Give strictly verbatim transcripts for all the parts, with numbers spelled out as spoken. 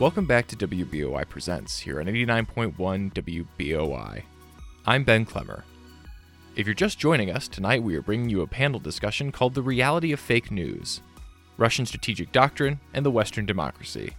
Welcome back to W B O I Presents here on eighty-nine point one W B O I. I'm Ben Clemmer. If you're just joining us, tonight we are bringing you a panel discussion called The Reality of Fake News, Russian Strategic Doctrine and the Western Democracy.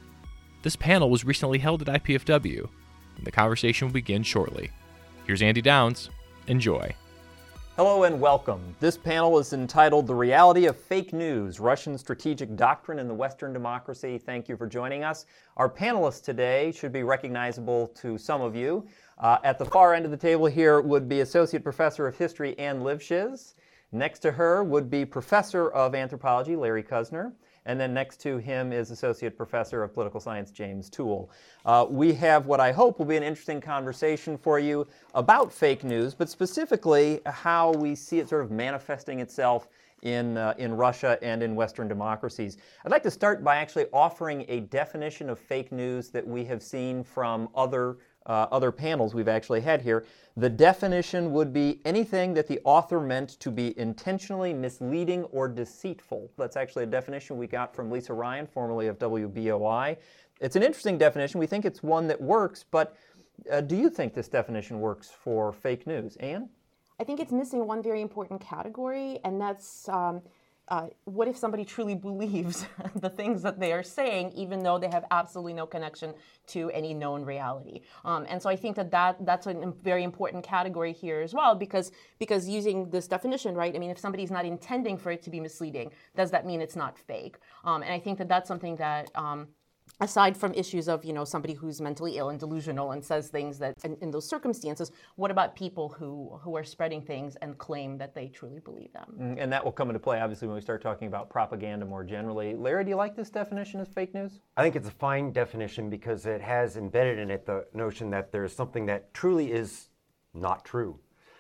This panel was recently held at I P F W, and the conversation will begin shortly. Here's Andy Downs. Enjoy. Hello and welcome. This panel is entitled The Reality of Fake News, Russian Strategic Doctrine and the Western Democracy. Thank you for joining us. Our panelists today should be recognizable to some of you. Uh, at the far end of the table here would be Associate Professor of History Ann Lifshitz. Next to her would be Professor of Anthropology Larry Kusner. And then next to him is Associate Professor of Political Science James Toole. Uh, we have what I hope will be an interesting conversation for you about fake news, but specifically how we see it sort of manifesting itself in, uh, in Russia and in Western democracies. I'd like to start by actually offering a definition of fake news that we have seen from other Uh, other panels we've actually had here. The definition would be anything that the author meant to be intentionally misleading or deceitful. That's actually a definition we got from Lisa Ryan, formerly of W B O I. It's an interesting definition. We think it's one that works, but uh, do you think this definition works for fake news? Ann? I think it's missing one very important category, and that's um, Uh, what if somebody truly believes the things that they are saying, even though they have absolutely no connection to any known reality? Um, and so I think that, that that's a very important category here as well, because because using this definition, right? I mean, if somebody's not intending for it to be misleading, does that mean it's not fake? Um, and I think that that's something that, um, aside from issues of, you know, somebody who's mentally ill and delusional and says things that, in, in those circumstances, what about people who, who are spreading things and claim that they truly believe them? And that will come into play, obviously, when we start talking about propaganda more generally. Larry, do you like this definition as fake news? I think it's a fine definition because it has embedded in it the notion that there's something that truly is not true.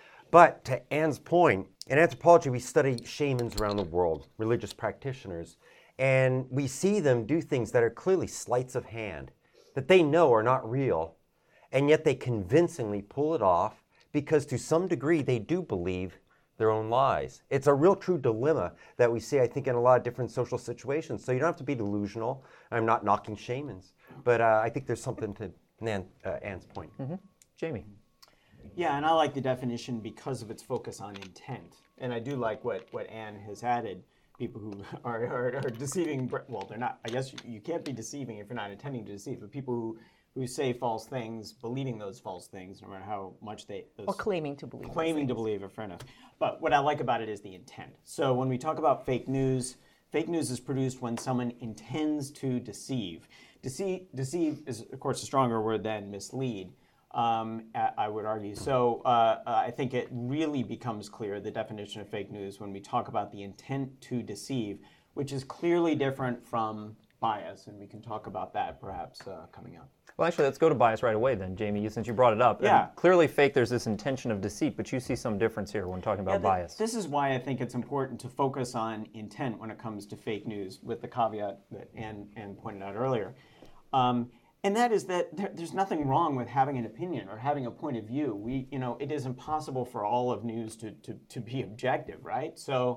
But to Ann's point, in anthropology, we study shamans around the world, religious practitioners. And we see them do things that are clearly sleights of hand, that they know are not real, and yet they convincingly pull it off because to some degree they do believe their own lies. It's a real true dilemma that we see, I think, in a lot of different social situations. So you don't have to be delusional. I'm not knocking shamans, but uh, I think there's something to Nan, uh, Ann's point. Mm-hmm. Jamie? Yeah, and I like the definition because of its focus on intent. And I do like what, what Ann has added. People who are, are, are deceiving, well, they're not, I guess you, you can't be deceiving if you're not intending to deceive, but people who, who say false things, believing those false things, no matter how much they... Those, or claiming to believe. Claiming to believe, fair enough. But what I like about it is the intent. So when we talk about fake news, fake news is produced when someone intends to deceive. Deceive, deceive is, of course, a stronger word than mislead. Um, I would argue. So uh, I think it really becomes clear, the definition of fake news, when we talk about the intent to deceive, which is clearly different from bias, and we can talk about that perhaps uh, coming up. Well, actually, let's go to bias right away then, Jamie, since you brought it up. Yeah. I mean, clearly fake, there's this intention of deceit, but you see some difference here when talking about yeah, th- bias. This is why I think it's important to focus on intent when it comes to fake news, with the caveat that Ann, Ann pointed out earlier. Um, And that is that there, there's nothing wrong with having an opinion or having a point of view. We, you know, it is impossible for all of news to, to, to be objective, right? So,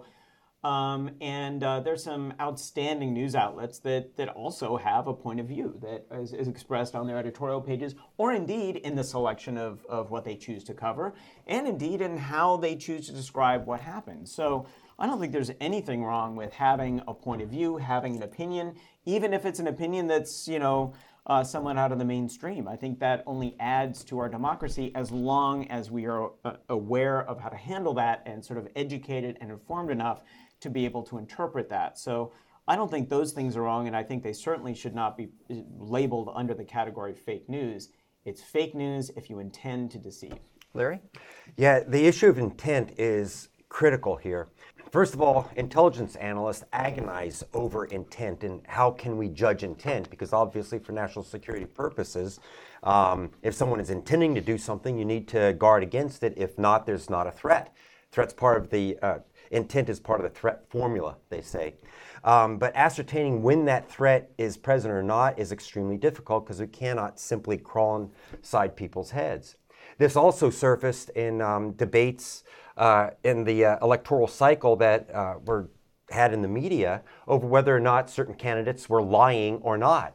um, and uh, there's some outstanding news outlets that, that also have a point of view that is, is expressed on their editorial pages, or indeed in the selection of, of what they choose to cover, and indeed in how they choose to describe what happened. So I don't think there's anything wrong with having a point of view, having an opinion, even if it's an opinion that's, you know, Uh, somewhat out of the mainstream. I think that only adds to our democracy as long as we are uh, aware of how to handle that and sort of educated and informed enough to be able to interpret that. So I don't think those things are wrong, and I think they certainly should not be labeled under the category of fake news. It's fake news if you intend to deceive. Larry? Yeah, the issue of intent is critical here. First of all, intelligence analysts agonize over intent and how can we judge intent, because obviously for national security purposes, um, if someone is intending to do something, you need to guard against it. If not, there's not a threat. Threat's part of the, uh, intent is part of the threat formula, they say. Um, but ascertaining when that threat is present or not is extremely difficult because we cannot simply crawl inside people's heads. This also surfaced in um, debates uh, in the uh, electoral cycle that uh, were had in the media over whether or not certain candidates were lying or not.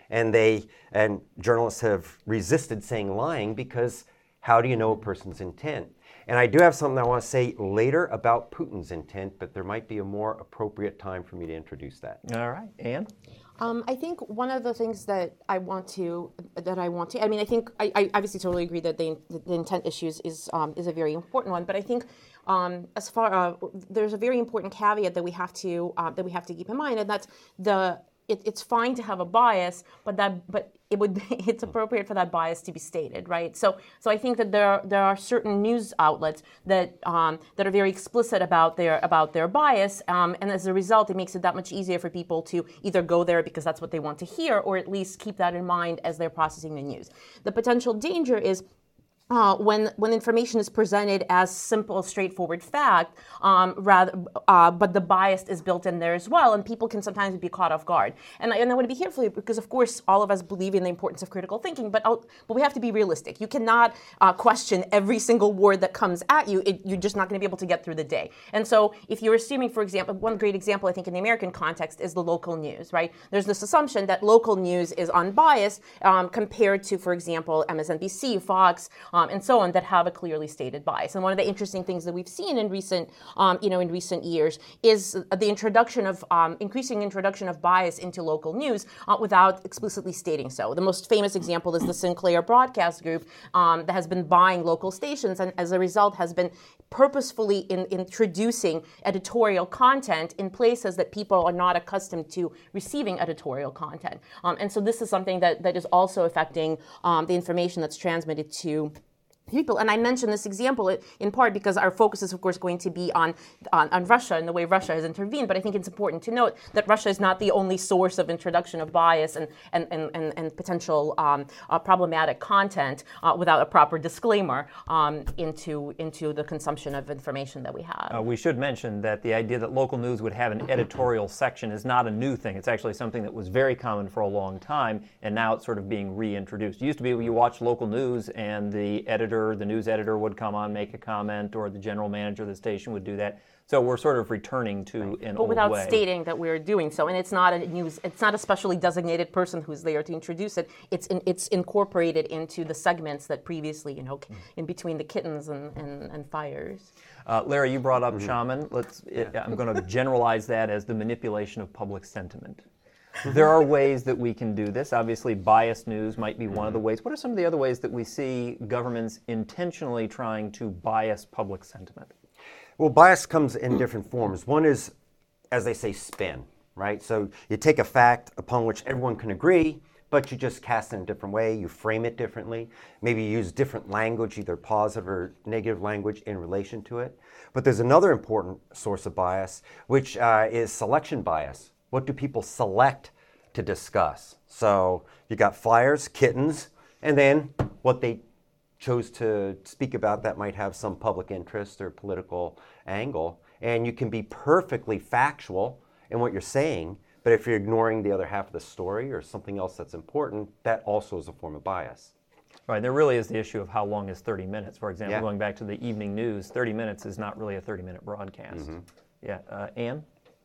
And they and journalists have resisted saying lying because how do you know a person's intent? And I do have something I want to say later about Putin's intent, but there might be a more appropriate time for me to introduce that. All right, Anne? Um, I think one of the things that I want to, that I want to, I mean, I think I, I obviously totally agree that the, the intent issues is um, is a very important one, but I think um, as far uh, there's a very important caveat that we have to uh, that we have to keep in mind, and that's the it, it's fine to have a bias, but that but it would it's appropriate for that bias to be stated, right? So so I think that there are, there are certain news outlets that um, that are very explicit about their about their bias, um, and as a result, it makes it that much easier for people to either go there because that's what they want to hear, or at least keep that in mind as they're processing the news. The potential danger is Uh, when when information is presented as simple, straightforward fact, um, rather, uh, but the bias is built in there as well, and people can sometimes be caught off guard. And I, and I want to be careful because, of course, all of us believe in the importance of critical thinking, but I'll, but we have to be realistic. You cannot uh, question every single word that comes at you. It, you're just not going to be able to get through the day. And so, if you're assuming, for example, one great example I think in the American context is the local news, right? There's this assumption that local news is unbiased um, compared to, for example, M S N B C, Fox. Um, and so on, that have a clearly stated bias. And one of the interesting things that we've seen in recent, um, you know, in recent years is the introduction of um, increasing introduction of bias into local news uh, without explicitly stating so. The most famous example is the Sinclair Broadcast Group um, that has been buying local stations, and as a result has been purposefully in, introducing editorial content in places that people are not accustomed to receiving editorial content. Um, and so this is something that, that is also affecting um, the information that's transmitted to people. And I mention this example in part because our focus is, of course, going to be on, on, on Russia and the way Russia has intervened. But I think it's important to note that Russia is not the only source of introduction of bias and, and, and, and, and potential um, uh, problematic content uh, without a proper disclaimer um, into, into the consumption of information that we have. Uh, we should mention that the idea that local news would have an editorial section is not a new thing. It's actually something that was very common for a long time, and now it's sort of being reintroduced. It used to be you watch local news and the editor the news editor would come on, make a comment, or the general manager of the station would do that. So we're sort of returning to an but old without way. stating that we're doing so. And it's not a news, it's not a specially designated person who's there to introduce it. It's in, it's incorporated into the segments that previously, you know, in between the kittens and, and, and fires. Uh, Larry, you brought up mm-hmm. shaman. Let's. It, I'm going to generalize that as the manipulation of public sentiment. There are ways that we can do this. Obviously, biased news might be one of the ways. What are some of the other ways that we see governments intentionally trying to bias public sentiment? Well, bias comes in different forms. One is, as they say, spin, right? So you take a fact upon which everyone can agree, but you just cast it in a different way. You frame it differently. Maybe you use different language, either positive or negative language, in relation to it. But there's another important source of bias, which uh, is selection bias. What do people select to discuss? So you got fires, kittens, and then what they chose to speak about that might have some public interest or political angle. And you can be perfectly factual in what you're saying, but if you're ignoring the other half of the story or something else that's important, that also is a form of bias. Right, there really is the issue of how long is thirty minutes. For example, Yeah. going back to the evening news, thirty minutes is not really a thirty-minute broadcast. Mm-hmm. Yeah, uh, Anne?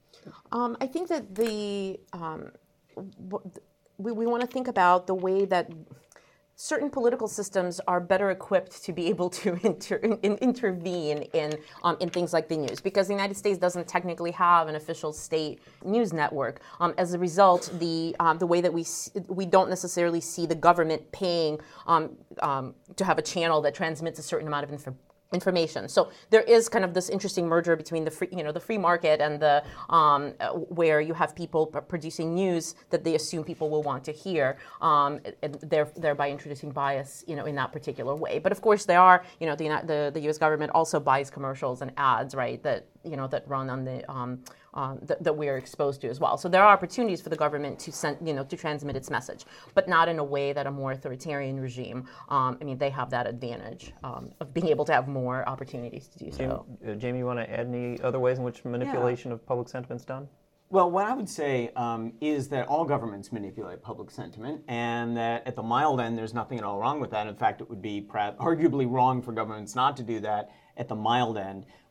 Um, I think that the um, we, we want to think about the way that certain political systems are better equipped to be able to inter, in, intervene in um, in things like the news, because the United States doesn't technically have an official state news network. Um, as a result, the um, the way that we we don't necessarily see the government paying um, um, to have a channel that transmits a certain amount of information. information. So there is kind of this interesting merger between the free, you know, the free market and the um, where you have people p- producing news that they assume people will want to hear, um, and there- thereby introducing bias, you know, in that particular way. But of course, there are, you know, the the, the U S government also buys commercials and ads, right? That you know that run on the um, um, that, that we are exposed to as well. So there are opportunities for the government to send, you know, to transmit its message, but not in a way that a more authoritarian regime. Um, I mean, they have that advantage um, of being able to have more opportunities to do so. Jamie, uh, Jamie, you want to add any other ways in which manipulation yeah. of public sentiment is done? Well, what I would say um, is that all governments manipulate public sentiment, and that at the mild end, there's nothing at all wrong with that. In fact, it would be perhaps arguably wrong for governments not to do that at the mild end.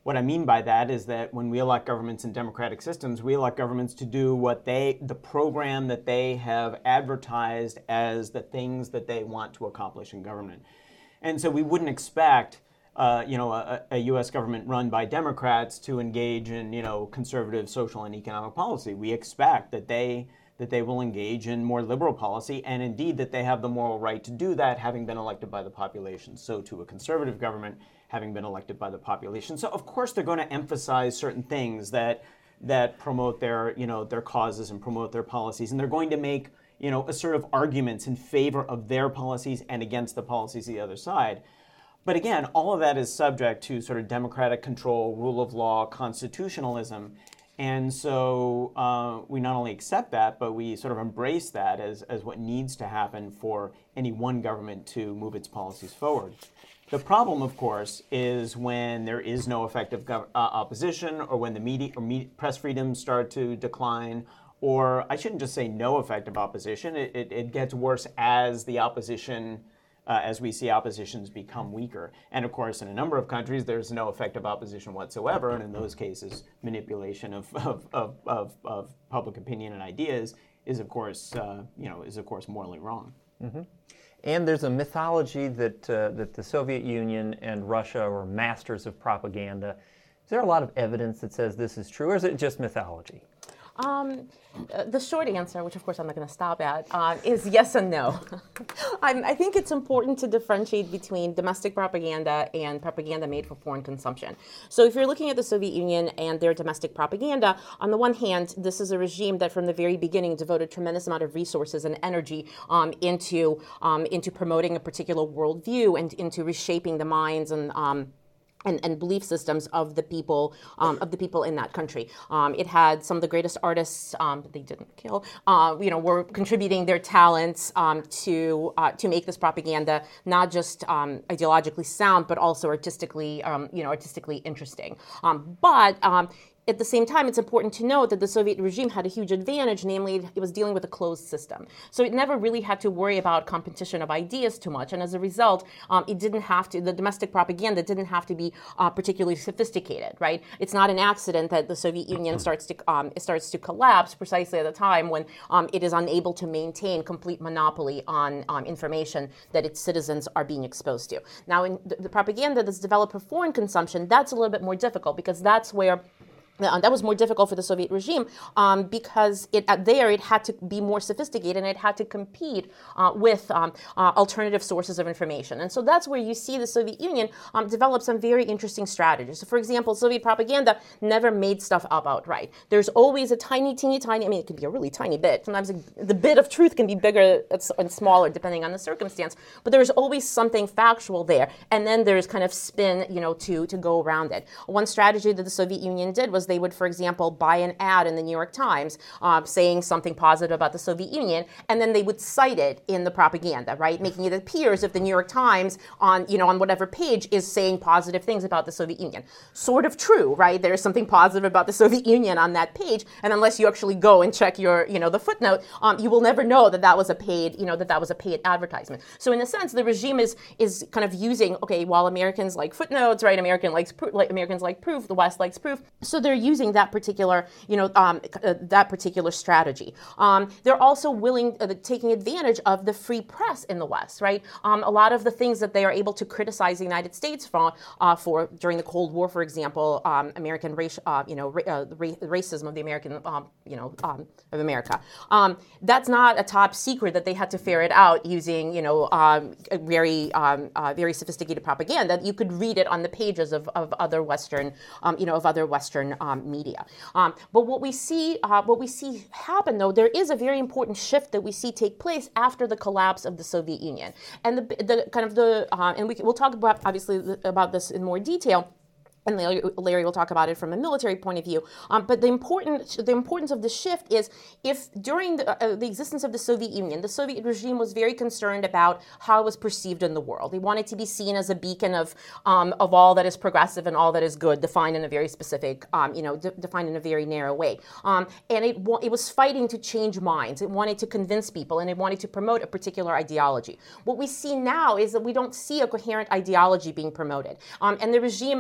What I mean by that is that when we elect governments in democratic systems, we elect governments to do what they, the program that they have advertised as the things that they want to accomplish in government. And so we wouldn't expect, uh, you know, a, a U S government run by Democrats to engage in, you know, conservative social and economic policy. We expect that they that they will engage in more liberal policy, and indeed that they have the moral right to do that, having been elected by the population. So to a conservative government, having been elected by the population. So of course they're going to emphasize certain things that that promote their, you know, their causes and promote their policies, and they're going to make, you know, assertive arguments in favor of their policies and against the policies of the other side. But again, all of that is subject to sort of democratic control, rule of law, constitutionalism. And so uh, we not only accept that, but we sort of embrace that as, as what needs to happen for any one government to move its policies forward. The problem, of course, is when there is no effective gov- uh, opposition, or when the media or media, press freedoms start to decline, or I shouldn't just say no effective opposition. It, it, it gets worse as the opposition Uh, as we see oppositions become weaker. And of course, in a number of countries, there's no effective opposition whatsoever. And in those cases, manipulation of, of, of, of, of public opinion and ideas is, of course, uh, you know, is of course morally wrong. Mm-hmm. And there's a mythology that uh, that the Soviet Union and Russia were masters of propaganda. Is there a lot of evidence that says this is true, or is it just mythology? Um, the short answer, which of course I'm not going to stop at, uh, is yes and no. I'm, I think it's important to differentiate between domestic propaganda and propaganda made for foreign consumption. So if you're looking at the Soviet Union and their domestic propaganda, on the one hand, this is a regime that from the very beginning devoted a tremendous amount of resources and energy um, into, um, into promoting a particular worldview and into reshaping the minds and um, And, and belief systems of the people um, of the people in that country. Um, it had some of the greatest artists um, that they didn't kill, uh, you know, were contributing their talents um, to uh, to make this propaganda not just um, ideologically sound, but also artistically, um, you know, artistically interesting. Um, but um, At the same time, it's important to note that the Soviet regime had a huge advantage, namely it was dealing with a closed system. So it never really had to worry about competition of ideas too much. And as a result, um, it didn't have to, the domestic propaganda didn't have to be uh, particularly sophisticated, right? It's not an accident that the Soviet Union starts to um, starts to collapse precisely at a time when um, it is unable to maintain complete monopoly on um, information that its citizens are being exposed to. Now, in the, the propaganda that's developed for foreign consumption, that's a little bit more difficult because that's where Uh, that was more difficult for the Soviet regime um, because it, uh, there it had to be more sophisticated and it had to compete uh, with um, uh, alternative sources of information. And so that's where you see the Soviet Union um, develop some very interesting strategies. So for example, Soviet propaganda never made stuff up outright. There's always a tiny, teeny, tiny, I mean, it can be a really tiny bit. Sometimes the bit of truth can be bigger and smaller depending on the circumstance, but there's always something factual there. And then there's kind of spin, you know, to, to go around it. One strategy that the Soviet Union did was they would, for example, buy an ad in the New York Times uh, saying something positive about the Soviet Union, and then they would cite it in the propaganda, right? Making it appear as if the New York Times on, you know, on whatever page is saying positive things about the Soviet Union. Sort of true, right? There's something positive about the Soviet Union on that page, and unless you actually go and check your, you know, the footnote, um, you will never know that that was a paid, you know, that that was a paid advertisement. So in a sense, the regime is is kind of using, okay, while Americans like footnotes, right? American likes pro- like Americans like proof, the West likes proof. So they're using that particular, you know, um, uh, that particular strategy. Um, they're also willing, uh, taking advantage of the free press in the West, right? Um, a lot of the things that they are able to criticize the United States for, uh, for during the Cold War, for example, um, American race, uh, you know, ra- uh, ra- racism of the American, um, you know, um, of America. Um, that's not a top secret that they had to ferret out using, you know, um, a very, um, uh, very sophisticated propaganda. You could read it on the pages of, of other Western, um, you know, of other Western um, media. Um, but what we see, uh, what we see happen, though, there is a very important shift that we see take place after the collapse of the Soviet Union, and the, the kind of the, uh, and we, we'll talk about obviously about this in more detail. And Larry, Larry will talk about it from a military point of view. Um, but the important, the importance of the shift is if during the, uh, the existence of the Soviet Union, the Soviet regime was very concerned about how it was perceived in the world. They wanted to be seen as a beacon of um, of all that is progressive and all that is good, defined in a very specific, um, you know, de- defined in a very narrow way. Um, and it it was fighting to change minds. It wanted to convince people, and it wanted to promote a particular ideology. What we see now is that we don't see a coherent ideology being promoted, um, and the regime is not even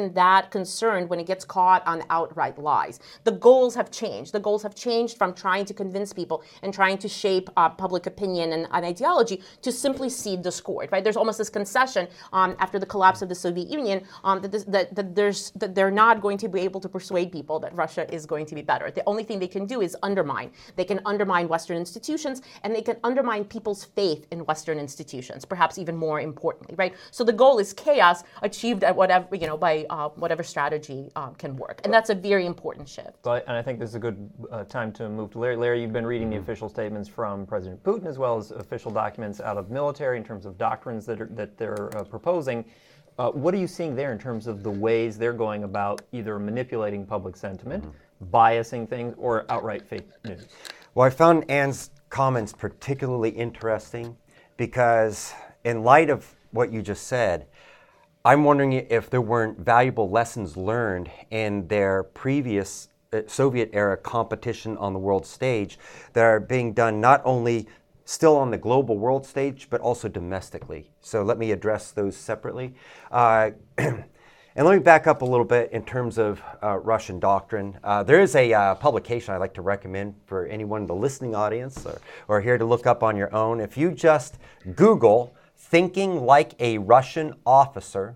even that concerned when it gets caught on outright lies. The goals have changed. The goals have changed from trying to convince people and trying to shape uh, public opinion and an ideology to simply cede discord, right? There's almost this concession um, after the collapse of the Soviet Union um, that, this, that, that, there's, that they're not going to be able to persuade people that Russia is going to be better. The only thing they can do is undermine. They can undermine Western institutions, and they can undermine people's faith in Western institutions, perhaps even more importantly, right? So the goal is chaos achieved at whatever, you know, by uh, whatever strategy um, can work. And that's a very important shift. Well, and I think this is a good uh, time to move to Larry. Larry, you've been reading the official statements from President Putin as well as official documents out of military in terms of doctrines that, are, that they're uh, proposing. Uh, what are you seeing there in terms of the ways they're going about either manipulating public sentiment, mm-hmm. biasing things, or outright fake news? Well, I found Anne's comments particularly interesting because in light of what you just said, I'm wondering if there weren't valuable lessons learned in their previous Soviet-era competition on the world stage that are being done not only still on the global world stage, but also domestically. So let me address those separately. Uh, and let me back up a little bit in terms of uh, Russian doctrine. Uh, there is a uh, publication I'd like to recommend for anyone in the listening audience or, or here to look up on your own. If you just Google "Thinking Like a Russian Officer,"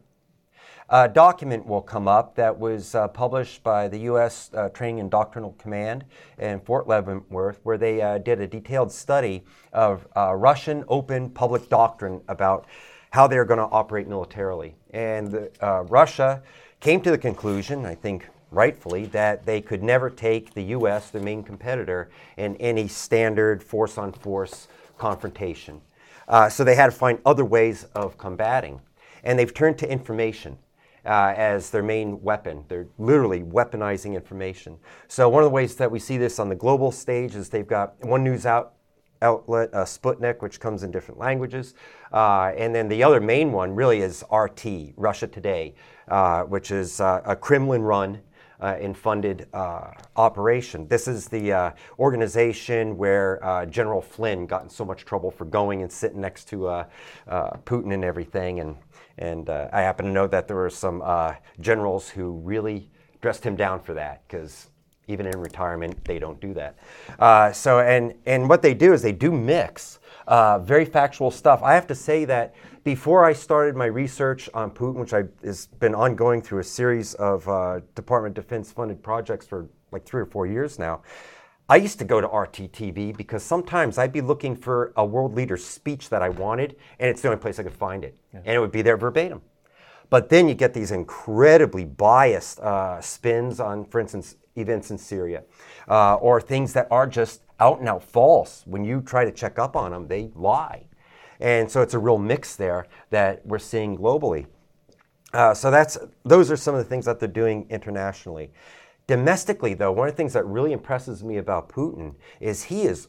a document will come up that was uh, published by the U S uh, Training and Doctrinal Command in Fort Leavenworth, where they uh, did a detailed study of uh, Russian open public doctrine about how they're going to operate militarily. And the, uh, Russia came to the conclusion, I think rightfully, that they could never take the U S, their main competitor, in any standard force-on-force confrontation. Uh, so they had to find other ways of combating. And they've turned to information uh, as their main weapon. They're literally weaponizing information. So one of the ways that we see this on the global stage is they've got one news out, outlet, uh, Sputnik, which comes in different languages. Uh, and then the other main one really is R T, Russia Today, uh, which is uh, a Kremlin-run Uh, and funded uh, operation. This is the uh, organization where uh, General Flynn got in so much trouble for going and sitting next to uh, uh, Putin and everything. And and uh, I happen to know that there were some uh, generals who really dressed him down for that, because even in retirement they don't do that. Uh, so and and what they do is they do mix uh, very factual stuff. I have to say that before I started my research on Putin, which I, has been ongoing through a series of uh, Department of Defense funded projects for like three or four years now, I used to go to R T T V because sometimes I'd be looking for a world leader's speech that I wanted, and it's the only place I could find it. Yeah. And it would be there verbatim. But then you get these incredibly biased uh, spins on, for instance, events in Syria, uh, or things that are just out and out false. When you try to check up on them, they lie. And so it's a real mix there that we're seeing globally. Uh, so that's those are some of the things that they're doing internationally. Domestically, though, one of the things that really impresses me about Putin is he is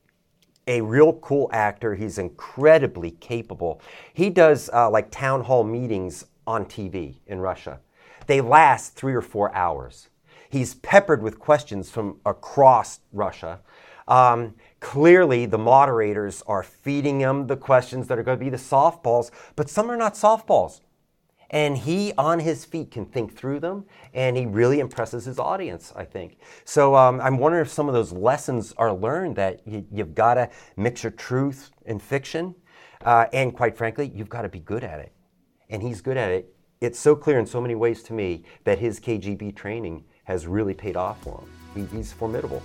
a real cool actor. He's incredibly capable. He does uh, like town hall meetings on T V in Russia. They last three or four hours. He's peppered with questions from across Russia. Um, clearly, the moderators are feeding him the questions that are going to be the softballs, but some are not softballs. And he, on his feet, can think through them, and he really impresses his audience, I think. So um, I'm wondering if some of those lessons are learned, that you, you've got to mix your truth and fiction, uh, and quite frankly, you've got to be good at it. And he's good at it. It's so clear in so many ways to me that his K G B training has really paid off for him. He, he's formidable.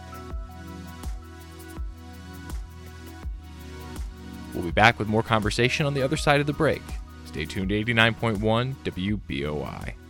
We'll be back with more conversation on the other side of the break. Stay tuned to eighty-nine point one W B O I.